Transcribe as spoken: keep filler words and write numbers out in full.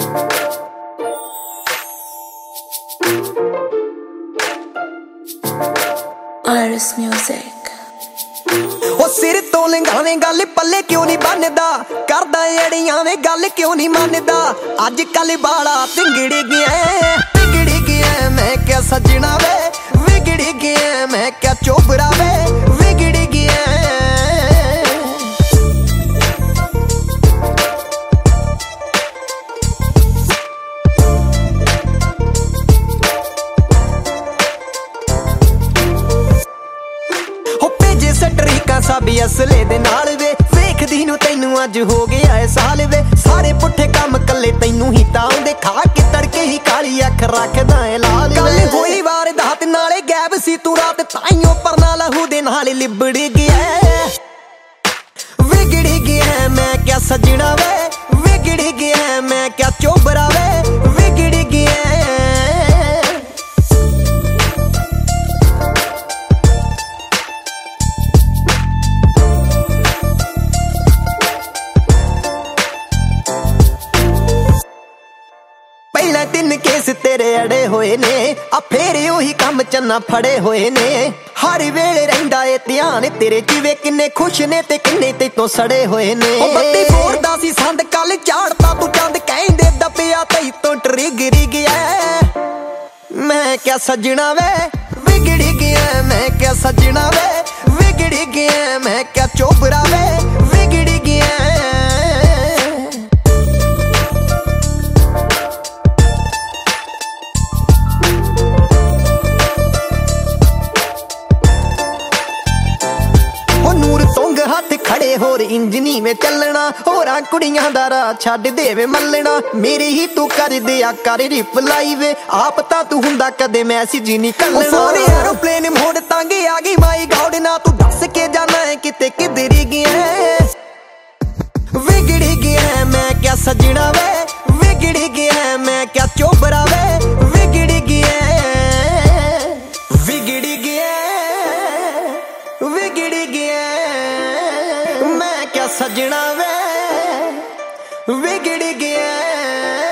Iris Music। ਉਹ ਸਿਰ ਤੋਂ ਲੰਘਾਵੇਂ ਗੱਲ ਪੱਲੇ ਕਿਉਂ ਨਹੀਂ ਬੰਨਦਾ, ਕਰਦਾ ਅੜੀਆਂ ਵੇ ਗੱਲ ਕਿਉਂ ਨਹੀਂ ਮੰਨਦਾ। ਅੱਜ ਕੱਲ ਬਾਲਾ ਤਿੰਗੜ ਗਿਆ ਵਿਗੜ ਗਿਆ, ਮੈਂ ਕਿਹਾ ਸੱਜਣਾ ਵੇ ਵਿਗੜ ਗਿਆ, ਮੈਂ ਕਿਹਾ ਚੋਬਰਾ ਵੇ ਵਿਗੜ ਗਿਆ। ਸਟਰੀਕਾਂ ਸਭ ਅਸਲੇ ਦੇ ਨਾਲ ਵੇ, ਵੇਖਦੀ ਨੂੰ ਤੈਨੂੰ ਅੱਜ ਹੋ ਗਿਆ ਏ ਸਾਲ ਵੇ। ਸਾਰੇ ਪੁੱਠੇ ਕੰਮ ਕੱਲੇ ਤੈਨੂੰ ਹੀ ਤਾਂ ਆਉਂਦੇ, ਖਾ ਕੇ ਤੜਕੇ ਹੀ ਕਾਲੀ ਅੱਖ ਰੱਖਦਾ ਏ ਲਾਲ ਵੇ। ਕੱਲ ਹੋਈ ਵਾਰਦਾਤ ਨਾਲੇ ਗਾਇਬ ਸੀ ਤੂੰ ਰਾਤ, ਤਾਈਓ ਪਰਨਾ ਲਹੂ ਦੇ ਨਾਲ ਲਿਬੜ ਗਿਆ ਵਿਗੜ ਗਿਆ। ਮੈਂ ਕਿਹਾ ਸੱਜਣਾ ਵੇ ਵਿਗੜ ਗਿਆ, ਮੈਂ ਕਿਹਾ ਚੋਬਰਾ ਵੇ ਵਿਗੜ ਗਿਆ। ਪਹਿਲਾਂ ਤਿੰਨ ਕੇਸ ਤੇਰੇ ਅੜੇ ਹੋਏ ਨੇ, ਆ ਫੇਰ ਉਹੀ ਕੰਮ ਚੰਨਾ ਫੜੇ ਹੋਏ ਨੇ। ਹਰ ਵੇਲੇ ਰਹਿੰਦਾ ਏ ਧਿਆਨ ਤੇਰੇ ਜਿਵੇਂ ਕਿੰਨੇ ਖੁਸ਼ ਨੇ ਤੇ ਕਿੰਨੇ ਤੇਤੋਂ ਸੜੇ ਹੋਏ ਨੇ। ਉਹ ਬੱਤੀ ਫੋੜਦਾ ਸੀ ਸੰਦ ਕੱਲ ਝਾੜਦਾ ਤੂੰ ਚੰਦ, ਕਹਿੰਦੇ ਦੱਬਿਆ ਤੈਤੋਂ ਟਰਿਗਰ ਗਿਆ। ਮੈਂ ਕਿਹਾ ਸੱਜਣਾ ਵੇ ਵਿਗੜ ਗਿਆ, ਮੈਂ ਕਿਹਾ ਸੱਜਣਾ ਵੇ ਵਿਗੜ ਗਿਆ, ਮੈਂ ਕਿਹਾ ਚੋਬਰਾ ਵੇ ਵਿਗੜ ਗਿਆ। ਹੱਥ ਖੜੇ ਹੋਰ ਇੰਜਨੀ ਮੇ ਚੱਲਣਾ, ਹੋਰਾਂ ਕੁੜੀਆਂ ਦਾ ਰਾਹ ਛੱਡ ਦੇਵੇ ਮੱਲਣਾ। ਮੇਰੀ ਹੀ ਤੂੰ ਕਰ ਦਿਆ ਕਰ ਰਿਪਲਾਈ ਵੇ, ਆਪ ਤਾਂ ਤੂੰ ਹੁੰਦਾ ਕਦੇ ਮੈਸੇਜ ਨਹੀਂ ਕਰਨਾ। ਸੋਰੇ ਐਰੋਪਲੇਨ ਮੋੜ ਤਾਂਗੇ ਆ ਗਈ ਮਾਈ ਗੌਡ, ਨਾ ਤੂੰ ਦੱਸ ਕੇ ਜਾਣਾ ਹੈ ਕਿਤੇ ਕਿਧਰ ਗਿਆ ਵਿਗੜ ਗਿਆ। ਮੈਂ ਕਿਹਾ ਸੱਜਣਾ ਵੇ ਵਿਗੜ ਗਿਆ, ਮੈਂ ਕਿਹਾ ਚੋਬਰਾ ਵੇ ਵਿਗੜ ਗਿਆ ਵਿਗੜ ਗਿਆ ਵਿਗੜ ਗਿਆ। ਮੈਂ ਕਿਹਾ ਸੱਜਣਾ ਵੇ ਵਿਗੜ ਗਿਆ।